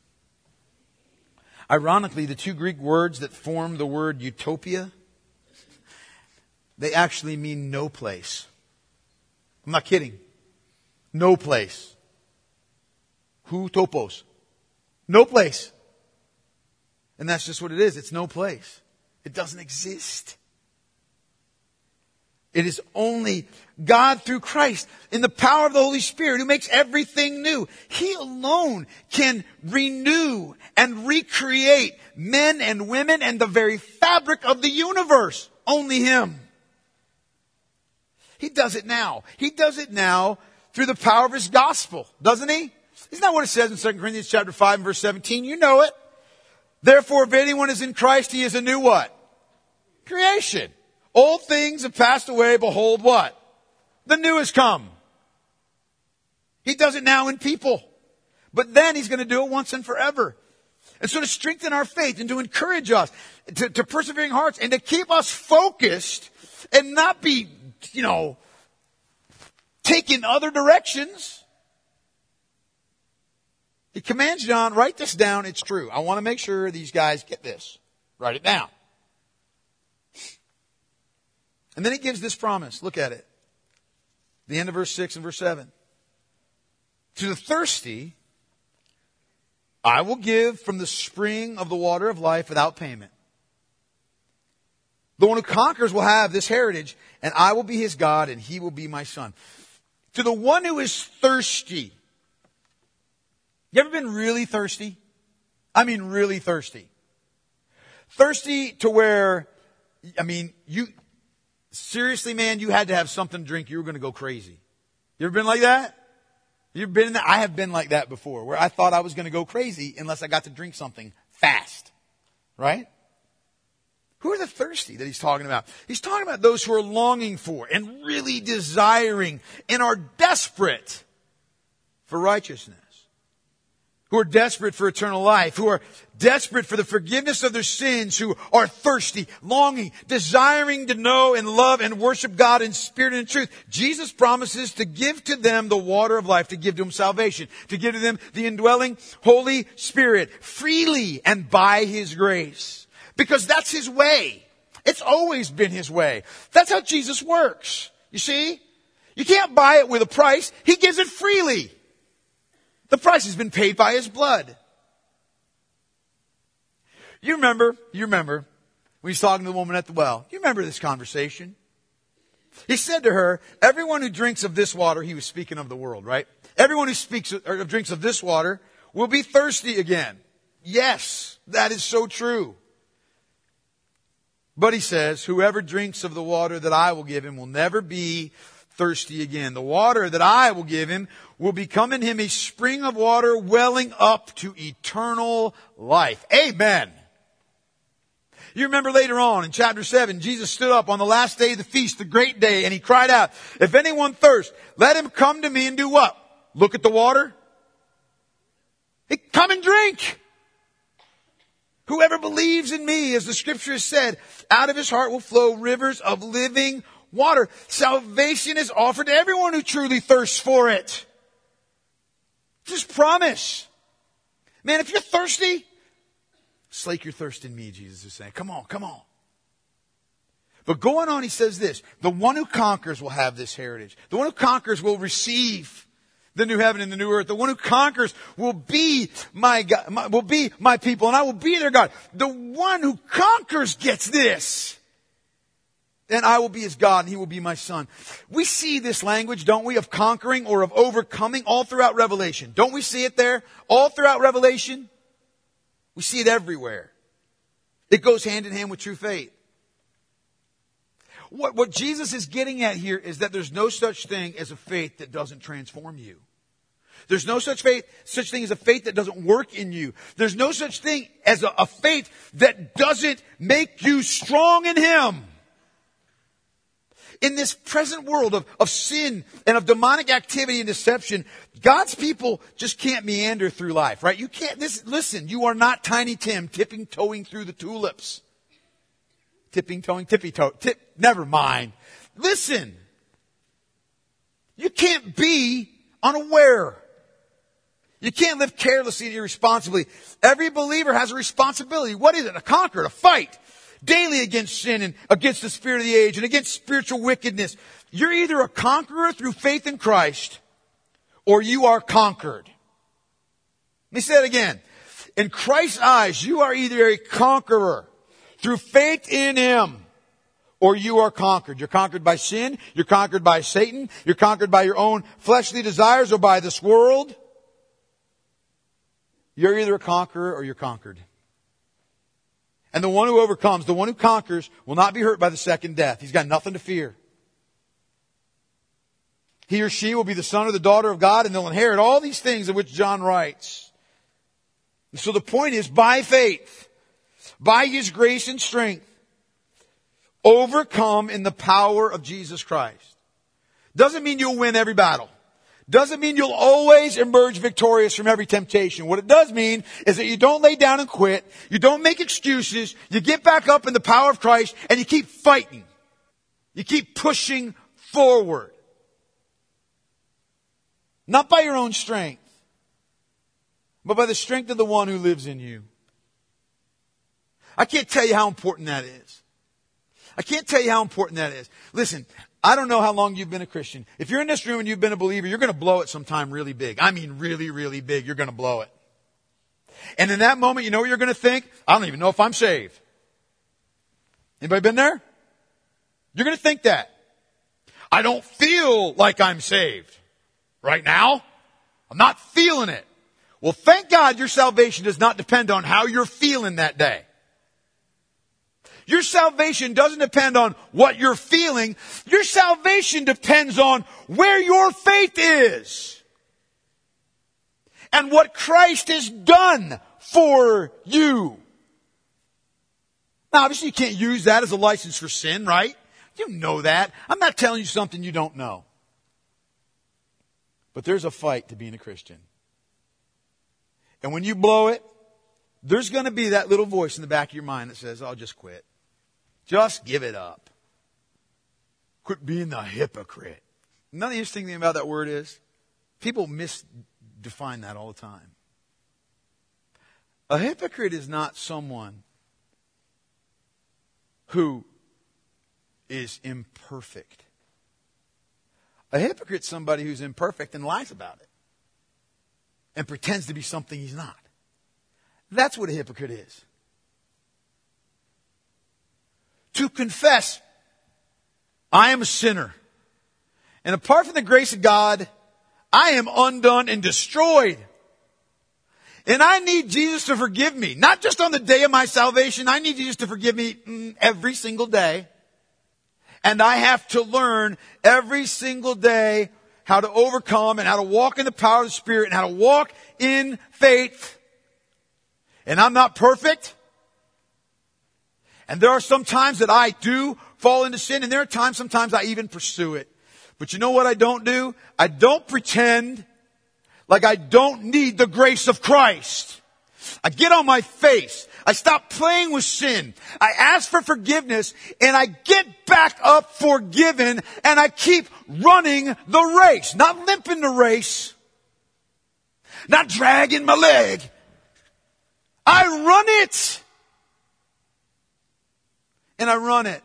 Ironically, the two Greek words that form the word utopia, they actually mean no place. I'm not kidding. No place. Hu topos. No place. And that's just what it is. It's no place. It doesn't exist. It is only God through Christ in the power of the Holy Spirit who makes everything new. He alone can renew and recreate men and women and the very fabric of the universe. Only Him. He does it now. He does it now through the power of His gospel, doesn't He? Isn't that what it says in 2 Corinthians chapter 5 and verse 17? You know it. Therefore, if anyone is in Christ, he is a new what? Creation. Old things have passed away. Behold what? The new has come. He does it now in people. But then He's going to do it once and forever. And so to strengthen our faith and to encourage us to persevering hearts and to keep us focused and not be, taking other directions. He commands John, write this down. It's true. I want to make sure these guys get this. Write it down. And then He gives this promise. Look at it. The end of verse 6 and verse 7. To the thirsty, I will give from the spring of the water of life without payment. The one who conquers will have this heritage, and I will be his God, and he will be my son. To the one who is thirsty. You ever been really thirsty? I mean really thirsty. Thirsty to where, seriously, man, you had to have something to drink. You were going to go crazy. You ever been like that? You ever been in that? I have been like that before, where I thought I was going to go crazy unless I got to drink something fast. Right? Who are the thirsty that He's talking about? He's talking about those who are longing for and really desiring and are desperate for righteousness. Who are desperate for eternal life, who are desperate for the forgiveness of their sins, who are thirsty, longing, desiring to know and love and worship God in spirit and in truth. Jesus promises to give to them the water of life, to give to them salvation, to give to them the indwelling Holy Spirit freely and by His grace. Because that's His way. It's always been His way. That's how Jesus works. You see? You can't buy it with a price. He gives it freely. The price has been paid by His blood. You remember when He's talking to the woman at the well. You remember this conversation? He said to her, everyone who drinks of this water, He was speaking of the world, right? Everyone who drinks of this water will be thirsty again. Yes, that is so true. But He says, whoever drinks of the water that I will give him will never be thirsty again. The water that I will give him will become in him a spring of water welling up to eternal life. Amen. You remember later on in chapter 7, Jesus stood up on the last day of the feast, the great day, and He cried out, if anyone thirsts, let him come to me and do what? Look at the water. Hey, come and drink. Whoever believes in me, as the scripture has said, out of his heart will flow rivers of living water. Salvation is offered to everyone who truly thirsts for it. Just promise. Man, if you're thirsty, slake your thirst in me, Jesus is saying. Come on, come on. But going on, He says this, the one who conquers will have this heritage. The one who conquers will receive the new heaven and the new earth. The one who conquers will be my God, will be my people, and I will be their God. The one who conquers gets this. And I will be his God, and he will be my son. We see this language, don't we, of conquering or of overcoming all throughout Revelation. Don't we see it there? All throughout Revelation? We see it everywhere. It goes hand in hand with true faith. What Jesus is getting at here is that there's no such thing as a faith that doesn't transform you. There's no such thing as a faith that doesn't work in you. There's no such thing as a faith that doesn't make you strong in Him. In this present world of sin and of demonic activity and deception, God's people just can't meander through life, right? You can't, listen, you are not Tiny Tim tipping-toeing through the tulips. Tipping-toeing, tippy-toe, never mind. Listen, you can't be unaware. You can't live carelessly and irresponsibly. Every believer has a responsibility. What is it? To conquer, to fight daily against sin and against the spirit of the age and against spiritual wickedness. You're either a conqueror through faith in Christ or you are conquered. Let me say it again. In Christ's eyes, you are either a conqueror through faith in Him, or you are conquered. You're conquered by sin. You're conquered by Satan. You're conquered by your own fleshly desires or by this world. You're either a conqueror or you're conquered. And the one who overcomes, the one who conquers, will not be hurt by the second death. He's got nothing to fear. He or she will be the son or the daughter of God, and they'll inherit all these things of which John writes. And so the point is, by faith, by His grace and strength, overcome in the power of Jesus Christ. Doesn't mean you'll win every battle. Doesn't mean you'll always emerge victorious from every temptation. What it does mean is that you don't lay down and quit. You don't make excuses. You get back up in the power of Christ and you keep fighting. You keep pushing forward. Not by your own strength, but by the strength of the one who lives in you. I can't tell you how important that is. I can't tell you how important that is. Listen, I don't know how long you've been a Christian. If you're in this room and you've been a believer, you're going to blow it sometime really big. I mean really, really big. You're going to blow it. And in that moment, you know what you're going to think? I don't even know if I'm saved. Anybody been there? You're going to think that. I don't feel like I'm saved. Right now, I'm not feeling it. Well, thank God your salvation does not depend on how you're feeling that day. Your salvation doesn't depend on what you're feeling. Your salvation depends on where your faith is. And what Christ has done for you. Now, obviously you can't use that as a license for sin, right? You know that. I'm not telling you something you don't know. But there's a fight to being a Christian. And when you blow it, there's going to be that little voice in the back of your mind that says, "I'll just quit. Just give it up. Quit being the hypocrite." None of the interesting thing about that word is, people misdefine that all the time. A hypocrite is not someone who is imperfect. A hypocrite is somebody who's imperfect and lies about it and pretends to be something he's not. That's what a hypocrite is. To confess, I am a sinner. And apart from the grace of God, I am undone and destroyed. And I need Jesus to forgive me. Not just on the day of my salvation. I need Jesus to forgive me every single day. And I have to learn every single day how to overcome and how to walk in the power of the Spirit and how to walk in faith. And I'm not perfect. And there are some times that I do fall into sin, and there are times sometimes I even pursue it. But you know what I don't do? I don't pretend like I don't need the grace of Christ. I get on my face. I stop playing with sin. I ask for forgiveness, and I get back up forgiven, and I keep running the race. Not limping the race. Not dragging my leg. I run it. And I run it.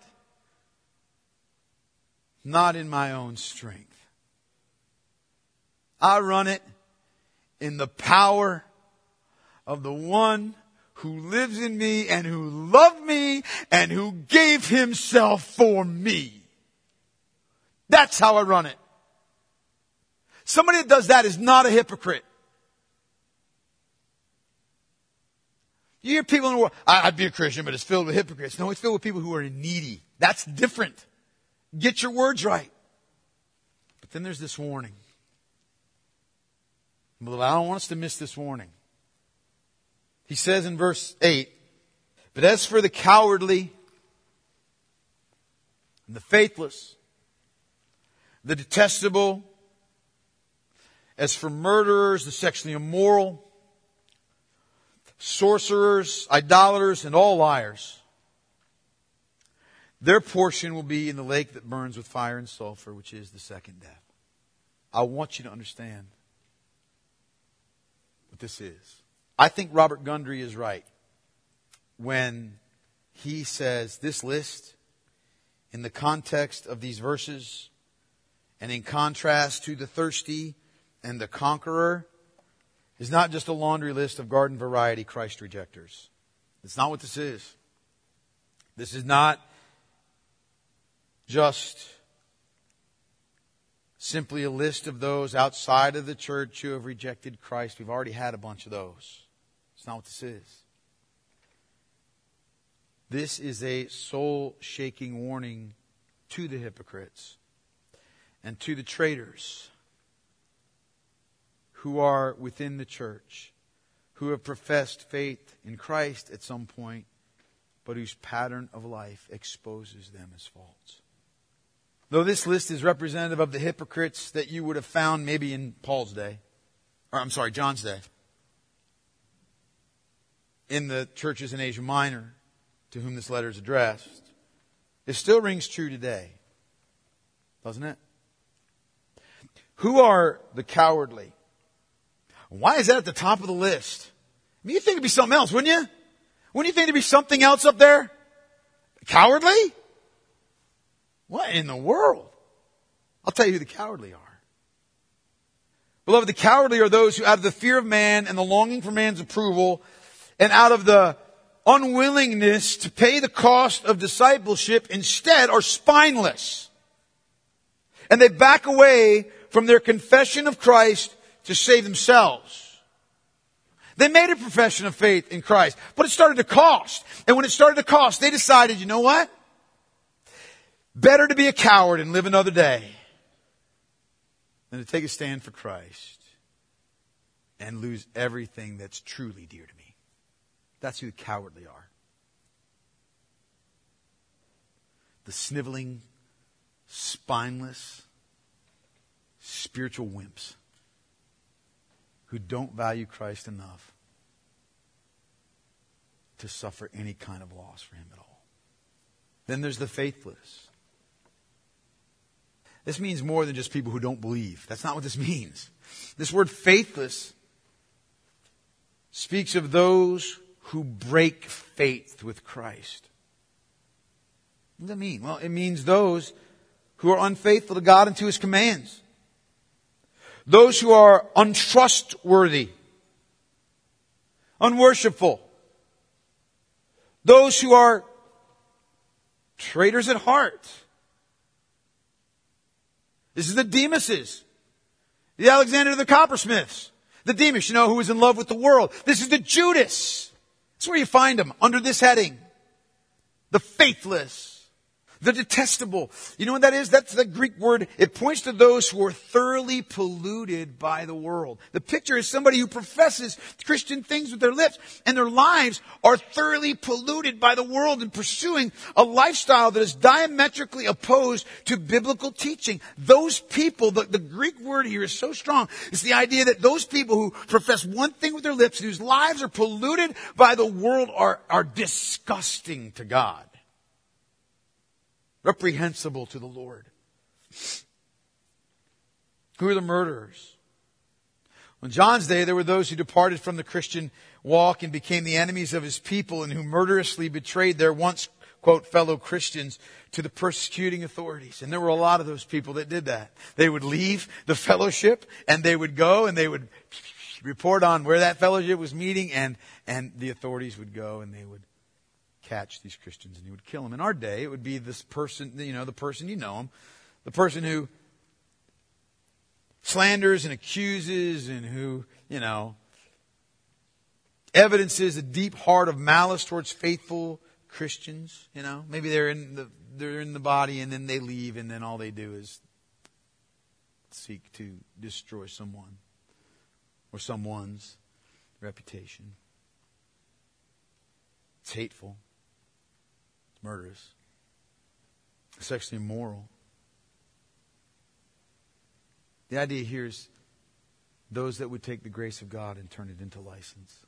Not in my own strength. I run it in the power of the one who lives in me and who loved me and who gave himself for me. That's how I run it. Somebody that does that is not a hypocrite. You hear people in the world, I'd be a Christian, but it's filled with hypocrites. No, it's filled with people who are needy. That's different. Get your words right. But then there's this warning. But I don't want us to miss this warning. He says in verse 8, "But as for the cowardly and the faithless, the detestable, as for murderers, the sexually immoral, sorcerers, idolaters, and all liars, their portion will be in the lake that burns with fire and sulfur, which is the second death." I want you to understand what this is. I think Robert Gundry is right when he says this list, in the context of these verses, and in contrast to the thirsty and the conqueror, is not just a laundry list of garden variety Christ rejectors. That's not what this is. This is not just simply a list of those outside of the church who have rejected Christ. We've already had a bunch of those. It's not what this is. This is a soul-shaking warning to the hypocrites and to the traitors who are within the church, who have professed faith in Christ at some point, but whose pattern of life exposes them as false. Though this list is representative of the hypocrites that you would have found maybe in John's day, in the churches in Asia Minor to whom this letter is addressed, it still rings true today, doesn't it? Who are the cowardly? Why is that at the top of the list? I mean, you'd think it'd be something else, wouldn't you? Wouldn't you think there'd be something else up there? Cowardly? What in the world? I'll tell you who the cowardly are. Beloved, the cowardly are those who out of the fear of man and the longing for man's approval and out of the unwillingness to pay the cost of discipleship instead are spineless. And they back away from their confession of Christ to save themselves. They made a profession of faith in Christ, but it started to cost. And when it started to cost, they decided, you know what? Better to be a coward and live another day than to take a stand for Christ and lose everything that's truly dear to me. That's who the cowardly are. The sniveling, spineless, spiritual wimps who don't value Christ enough to suffer any kind of loss for Him at all. Then there's the faithless. This means more than just people who don't believe. That's not what this means. This word faithless speaks of those who break faith with Christ. What does that mean? Well, it means those who are unfaithful to God and to His commands. Those who are untrustworthy, unworshipful. Those who are traitors at heart. This is the Demases. The Alexander the Coppersmiths. The Demas, who was in love with the world. This is the Judas. That's where you find them, under this heading. The faithless. The detestable. You know what that is? That's the Greek word. It points to those who are thoroughly polluted by the world. The picture is somebody who professes Christian things with their lips, and their lives are thoroughly polluted by the world and pursuing a lifestyle that is diametrically opposed to biblical teaching. Those people, the Greek word here is so strong. It's the idea that those people who profess one thing with their lips, whose lives are polluted by the world, are disgusting to God. Reprehensible to the Lord. Who are the murderers? In John's day, there were those who departed from the Christian walk and became the enemies of his people and who murderously betrayed their once, quote, fellow Christians to the persecuting authorities. And there were a lot of those people that did that. They would leave the fellowship and they would go and they would report on where that fellowship was meeting, and the authorities would go and they would catch these Christians and he would kill them. In our day, it would be this person, the person him, the person who slanders and accuses and who, evidences a deep heart of malice towards faithful Christians. Maybe they're in the body and then they leave and then all they do is seek to destroy someone or someone's reputation. It's hateful. Murderous, sexually immoral. The idea here is those that would take the grace of God and turn it into license.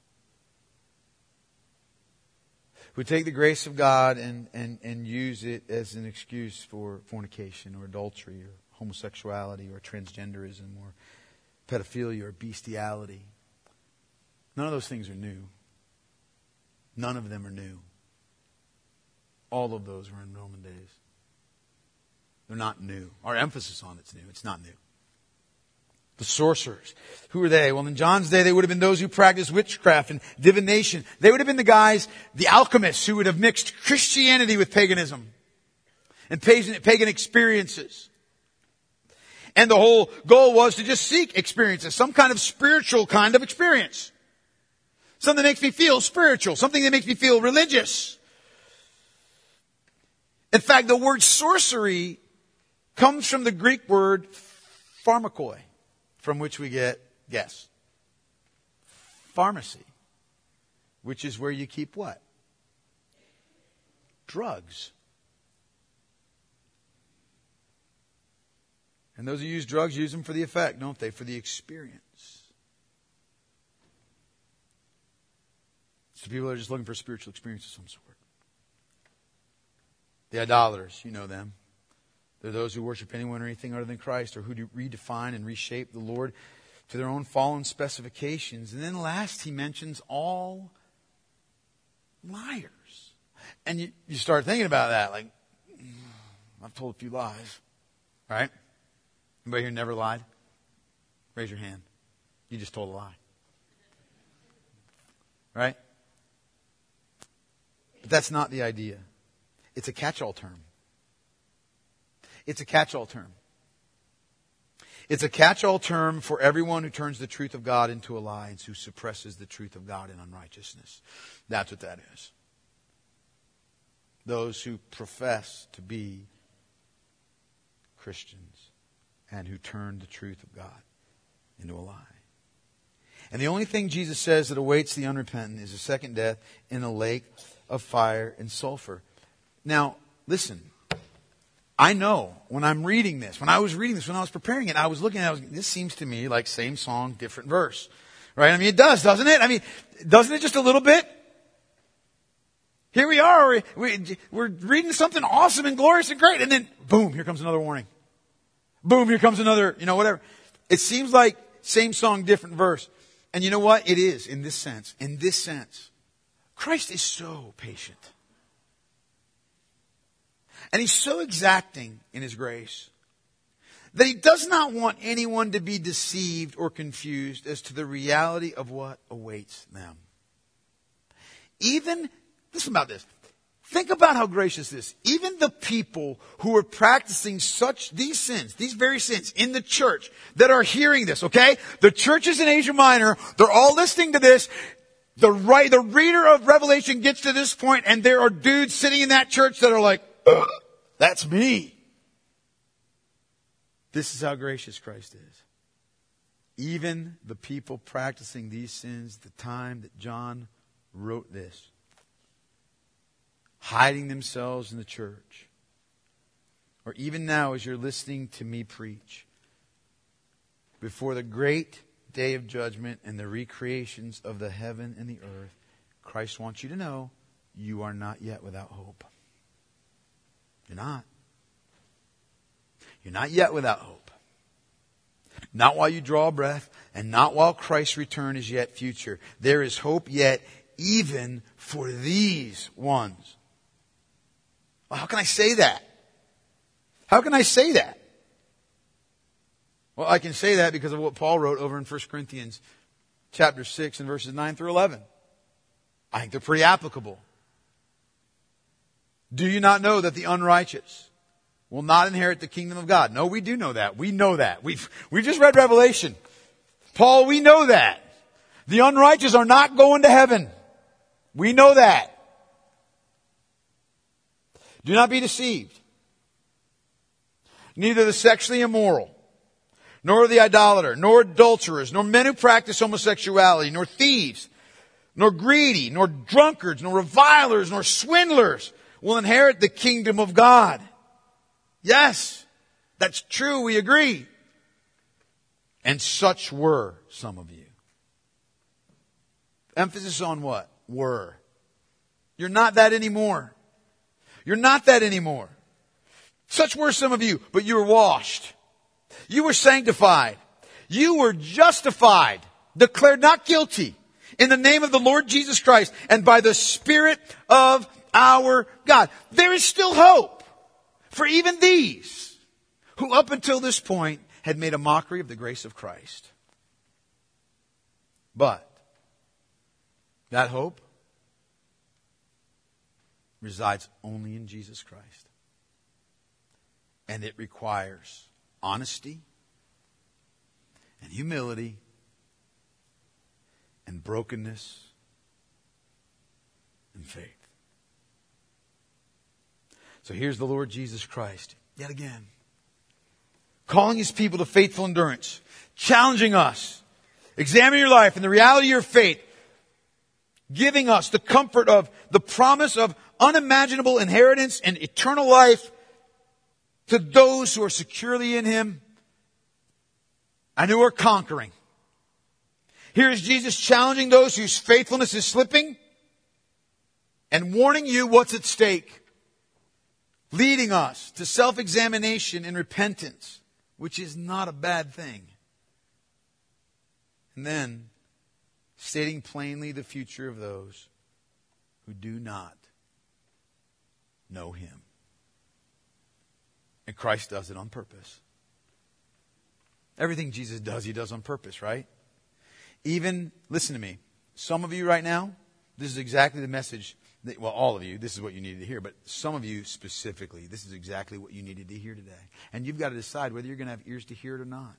Would take the grace of God and use it as an excuse for fornication or adultery or homosexuality or transgenderism or pedophilia or bestiality. None of those things are new. None of them are new. All of those were in Roman days. They're not new. Our emphasis on it's new. It's not new. The sorcerers. Who are they? Well, in John's day, they would have been those who practiced witchcraft and divination. They would have been the guys, the alchemists, who would have mixed Christianity with paganism and pagan experiences. And the whole goal was to just seek experiences, some kind of spiritual kind of experience. Something that makes me feel spiritual, something that makes me feel religious. In fact, the word sorcery comes from the Greek word pharmakoi, from which we get, guess, pharmacy, which is where you keep what? Drugs. And those who use drugs use them for the effect, don't they? For the experience. So people are just looking for spiritual experience of some sort. The idolaters, you know them. They're those who worship anyone or anything other than Christ, or who redefine and reshape the Lord to their own fallen specifications. And then last, he mentions all liars. And you start thinking about that, like, I've told a few lies. Right? Anybody here never lied? Raise your hand. You just told a lie. Right? But that's not the idea. It's a catch-all term. It's a catch-all term. It's a catch-all term for everyone who turns the truth of God into a lie and who suppresses the truth of God in unrighteousness. That's what that is. Those who profess to be Christians and who turn the truth of God into a lie. And the only thing Jesus says that awaits the unrepentant is a second death in a lake of fire and sulfur. Now, listen. I know when I'm reading this, when I was preparing it, I was looking at it, this seems to me like same song, different verse. Right? I mean, it does, doesn't it? I mean, doesn't it just a little bit? Here we are, we're reading something awesome and glorious and great, and then, boom, here comes another warning. Boom, here comes another, whatever. It seems like same song, different verse. And you know what? It is, in this sense. In this sense. Christ is so patient. And He's so exacting in His grace that He does not want anyone to be deceived or confused as to the reality of what awaits them. Listen about this. Think about how gracious this is. Even the people who are practicing these very sins in the church that are hearing this, okay? The churches in Asia Minor, they're all listening to this. The reader of Revelation gets to this point, and there are dudes sitting in that church that are like, that's me. This is how gracious Christ is. Even the people practicing these sins, the time that John wrote this, hiding themselves in the church, or even now as you're listening to me preach, before the great day of judgment and the recreations of the heaven and the earth, Christ wants you to know you are not yet without hope. You're not. You're not yet without hope. Not while you draw breath, and not while Christ's return is yet future. There is hope yet even for these ones. Well, how can I say that? How can I say that? Well, I can say that because of what Paul wrote over in 1 Corinthians chapter 6 and verses 9 through 11. I think they're pretty applicable. Do you not know that the unrighteous will not inherit the kingdom of God? No, we do know that. We know that. We've just read Revelation. Paul, we know that. The unrighteous are not going to heaven. We know that. Do not be deceived. Neither the sexually immoral, nor the idolater, nor adulterers, nor men who practice homosexuality, nor thieves, nor greedy, nor drunkards, nor revilers, nor swindlers will inherit the kingdom of God. Yes, that's true. We agree. And such were some of you. Emphasis on what? Were. You're not that anymore. You're not that anymore. Such were some of you, but you were washed. You were sanctified. You were justified, declared not guilty in the name of the Lord Jesus Christ and by the Spirit of our God. There is still hope for even these who up until this point had made a mockery of the grace of Christ. But that hope resides only in Jesus Christ. And it requires honesty and humility and brokenness and faith. So here's the Lord Jesus Christ, yet again, calling His people to faithful endurance, challenging us, examine your life and the reality of your faith, giving us the comfort of the promise of unimaginable inheritance and eternal life to those who are securely in Him and who are conquering. Here is Jesus challenging those whose faithfulness is slipping and warning you what's at stake, leading us to self-examination and repentance, which is not a bad thing. And then stating plainly the future of those who do not know Him. And Christ does it on purpose. Everything Jesus does, He does on purpose, right? Even, listen to me, some of you right now, this is exactly the message, well, all of you, this is what you needed to hear, but some of you specifically, this is exactly what you needed to hear today. And you've got to decide whether you're going to have ears to hear it or not.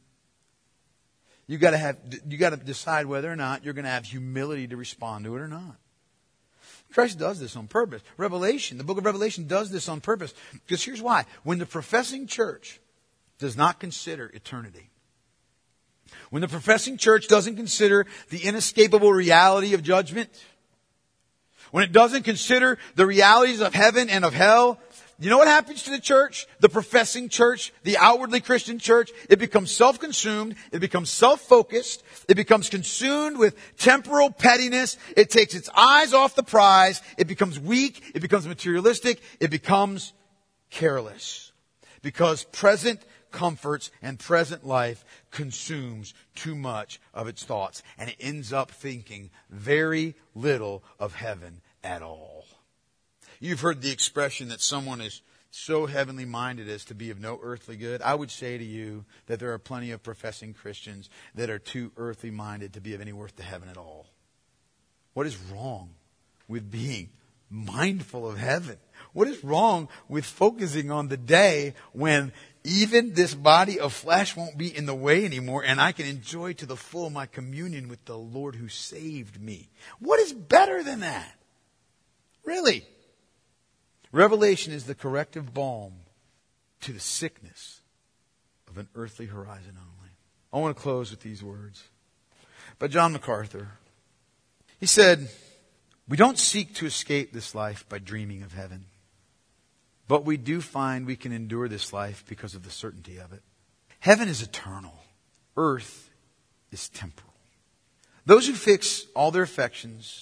You got to decide whether or not you're going to have humility to respond to it or not. Christ does this on purpose. The book of Revelation does this on purpose. Because here's why. When the professing church does not consider eternity, when the professing church doesn't consider the inescapable reality of judgment, when it doesn't consider the realities of heaven and of hell, you know what happens to the church? The professing church, the outwardly Christian church, it becomes self-consumed, it becomes self-focused, it becomes consumed with temporal pettiness, it takes its eyes off the prize, it becomes weak, it becomes materialistic, it becomes careless. Because present comforts and present life consumes too much of its thoughts, and it ends up thinking very little of heaven at all. You've heard the expression that someone is so heavenly minded as to be of no earthly good. I would say to you that there are plenty of professing Christians that are too earthly minded to be of any worth to heaven at all. What is wrong with being mindful of heaven? What is wrong with focusing on the day when even this body of flesh won't be in the way anymore and I can enjoy to the full my communion with the Lord who saved me? What is better than that? Really? Revelation is the corrective balm to the sickness of an earthly horizon only. I want to close with these words by John MacArthur. He said, "We don't seek to escape this life by dreaming of heaven, but we do find we can endure this life because of the certainty of it. Heaven is eternal. Earth is temporal. Those who fix all their affections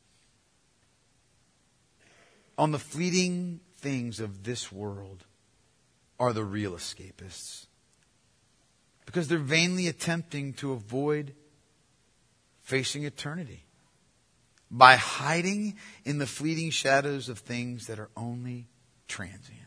on the fleeting things of this world are the real escapists, because they're vainly attempting to avoid facing eternity by hiding in the fleeting shadows of things that are only transient.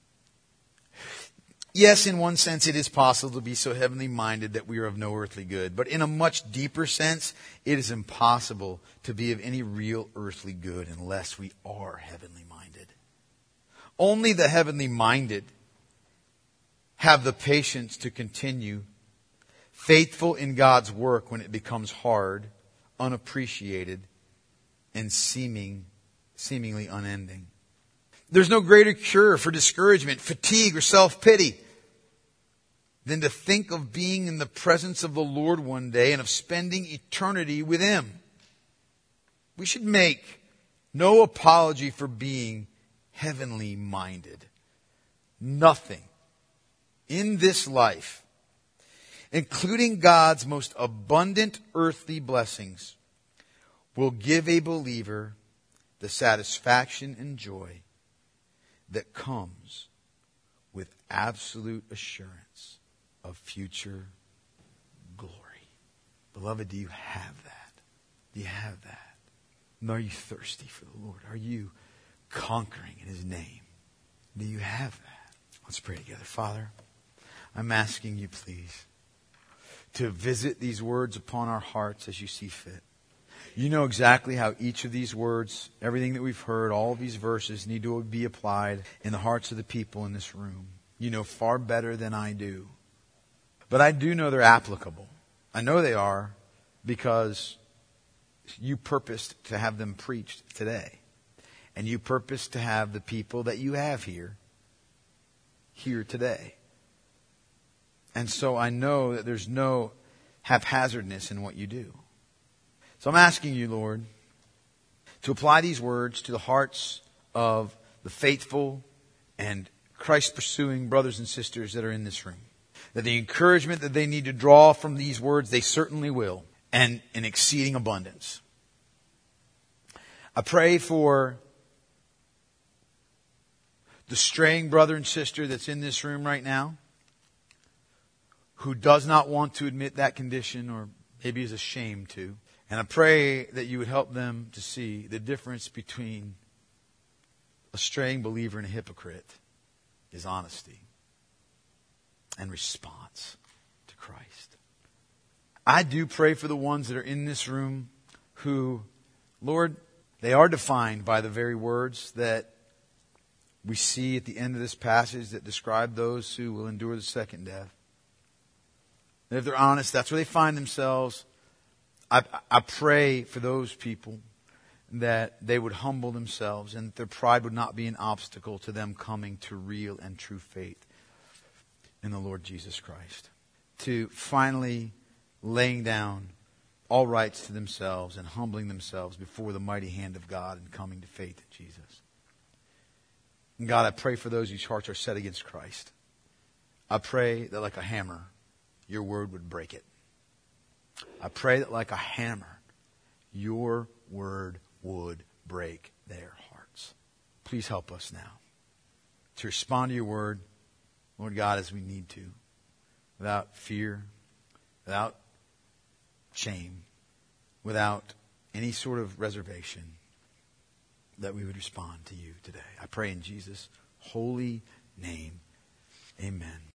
Yes, in one sense it is possible to be so heavenly minded that we are of no earthly good. But in a much deeper sense, it is impossible to be of any real earthly good unless we are heavenly minded. Only the heavenly minded have the patience to continue faithful in God's work when it becomes hard, unappreciated, and seemingly unending. There's no greater cure for discouragement, fatigue, or self-pity than to think of being in the presence of the Lord one day and of spending eternity with Him. We should make no apology for being heavenly minded. Nothing in this life, including God's most abundant earthly blessings, will give a believer the satisfaction and joy that comes with absolute assurance of future glory. Beloved, do you have that? Do you have that? And are you thirsty for the Lord? Are you conquering in His name? Do you have that? Let's pray together. Father, I'm asking you, please, to visit these words upon our hearts as you see fit. You know exactly how each of these words, everything that we've heard, all of these verses need to be applied in the hearts of the people in this room. You know far better than I do. But I do know they're applicable. I know they are because you purposed to have them preached today. And you purposed to have the people that you have here today. And so I know that there's no haphazardness in what you do. So I'm asking you, Lord, to apply these words to the hearts of the faithful and Christ-pursuing brothers and sisters that are in this room. That the encouragement that they need to draw from these words, they certainly will, and in exceeding abundance. I pray for the straying brother and sister that's in this room right now, who does not want to admit that condition or maybe is ashamed to. And I pray that you would help them to see the difference between a straying believer and a hypocrite is honesty and response to Christ. I do pray for the ones that are in this room who, Lord, they are defined by the very words that we see at the end of this passage that describe those who will endure the second death. And if they're honest, that's where they find themselves. I pray for those people that they would humble themselves and that their pride would not be an obstacle to them coming to real and true faith in the Lord Jesus Christ. To finally laying down all rights to themselves and humbling themselves before the mighty hand of God and coming to faith in Jesus. And God, I pray for those whose hearts are set against Christ. I pray that like a hammer, your word would break it. I pray that like a hammer, your word would break their hearts. Please help us now to respond to your word, Lord God, as we need to, without fear, without shame, without any sort of reservation, that we would respond to you today. I pray in Jesus' holy name. Amen.